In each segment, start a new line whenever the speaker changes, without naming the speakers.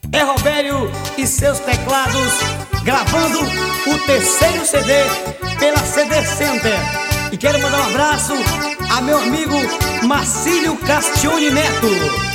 É Robério e seus teclados, gravando o terceiro CD pela CD Center. E quero mandar um abraço a meu amigo Marcílio Castione Neto.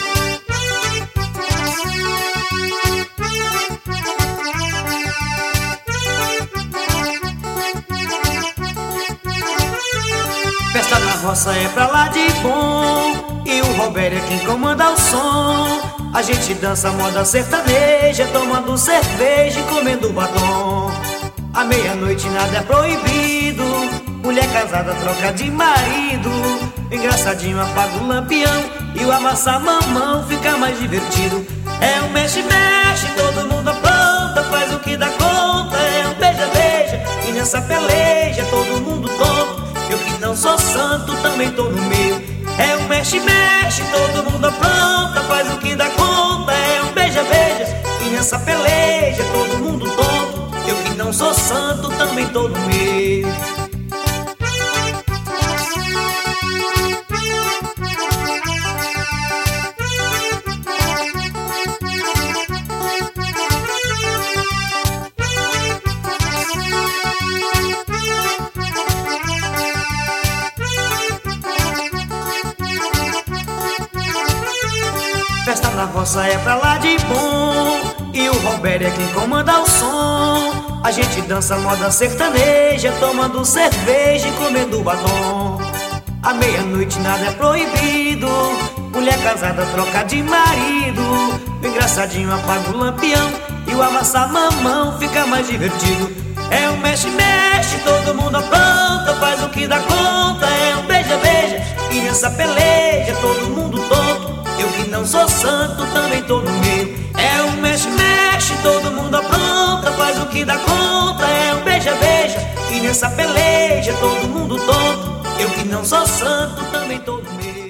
Festa na roça é pra lá de bom, e o Robério é quem comanda o som. A gente dança moda sertaneja, tomando cerveja e comendo batom. À meia-noite nada é proibido, mulher casada troca de marido. Engraçadinho apaga o lampião e o amassar mamão fica mais divertido. É um mexe-mexe, todo mundo apronta, faz o que dá conta. É um beija-beija e nessa peleja todo mundo toma. Eu que não sou santo também tô no meio. É um mexe-mexe, todo mundo apronta, faz o que dá conta. É um beija-beija e nessa peleja todo mundo toma. Eu que não sou santo também tô no meio. Festa na roça é pra lá de bom, e o Robério é quem comanda o som. A gente dança moda sertaneja, tomando cerveja e comendo batom. À meia-noite nada é proibido, mulher casada troca de marido. O engraçadinho apaga o lampião e o amassar mamão fica mais divertido. É um mexe-mexe, todo mundo apronta, faz o que dá conta. É um beija-beija e nessa peleja todo mundo topa. Eu que não sou santo também tô no meio. É um mexe-mexe, todo mundo apronta, faz o que dá conta. É um beija-beija e nessa peleja todo mundo topa. Eu que não sou santo também tô no meio.